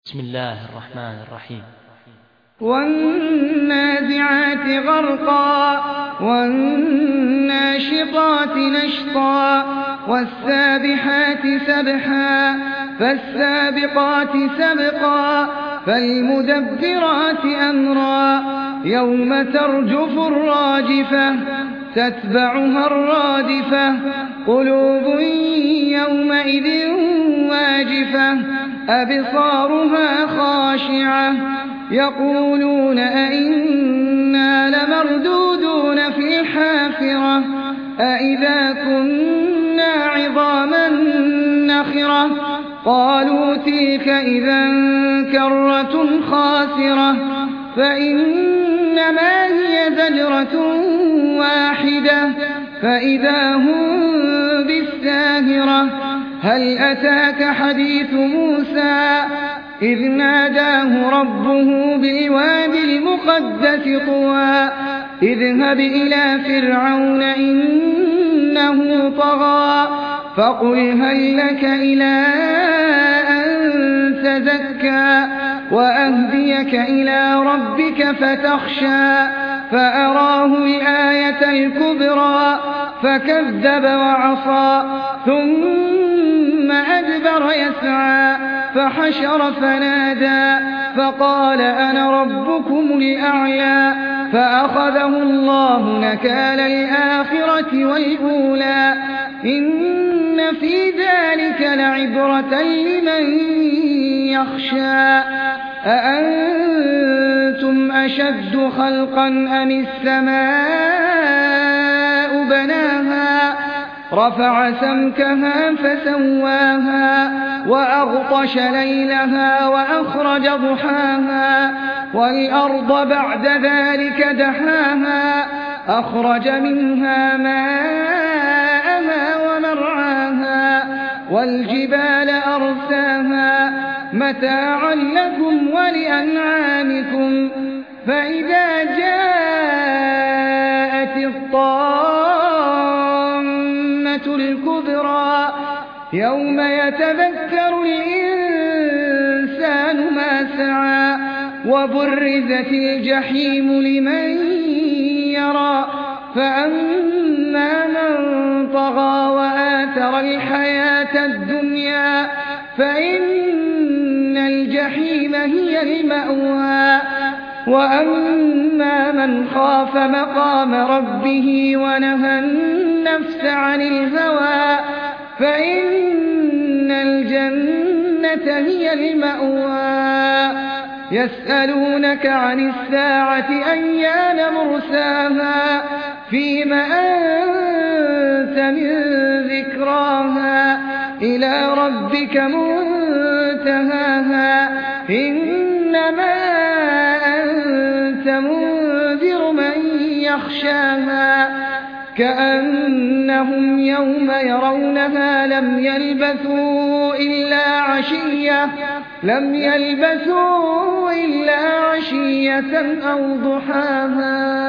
بسم الله الرحمن الرحيم. والنازعات غرقا والناشطات نشطا والسابحات سبحا فالسابقات سبقا فالمدبرات أمرا يوم ترجف الراجفة تتبعها الرادفة قلوب يومئذ واجفة أبصارها خاشعة يقولون أئنا لمردودون في الحافرة أئذا كنا عظاما نخرة قالوا تلك إذا كرة خاسرة فإنما هي زجرة واحدة فإذا هم بالساهرة هل أتاك حديث موسى إذ ناداه ربه بالوادي المقدس طوى اذهب إلى فرعون إنه طغى فقل هل لك إلى أن تزكى وأهديك إلى ربك فتخشى فأراه الآية الكبرى فكذب وعصى ثم أدبر يسعى فحشر فنادى فقال أنا ربكم الأعلى فأخذه الله نكال الآخرة والأولى إن في ذلك لعبرة لمن يخشى أأنتم أشد خلقا أم السماء بناها رفع سمكها فسواها وأغطش ليلها وأخرج ضحاها والأرض بعد ذلك دحاها أخرج منها ماءها ومرعاها والجبال أرساها متاعا لكم ولأنعامكم فإذا جاءت الطامة الكبرى يوم يتذكر الإنسان ما سعى وبرزت الجحيم لمن يرى فأما من طغى وآثر الحياة الدنيا فإن الجحيم هي المأوى وأما من خاف مقام ربه ونهى النفس عن الهوى فإن الجنة هي المأوى يسألونك عن الساعة أيان مرساها فيم أنت من ذكراها إلى ربك منتهاها إنما أنت منذر من يخشاها كأنهم يوم يرونها لم يلبثوا إلا عشية أو ضحاها.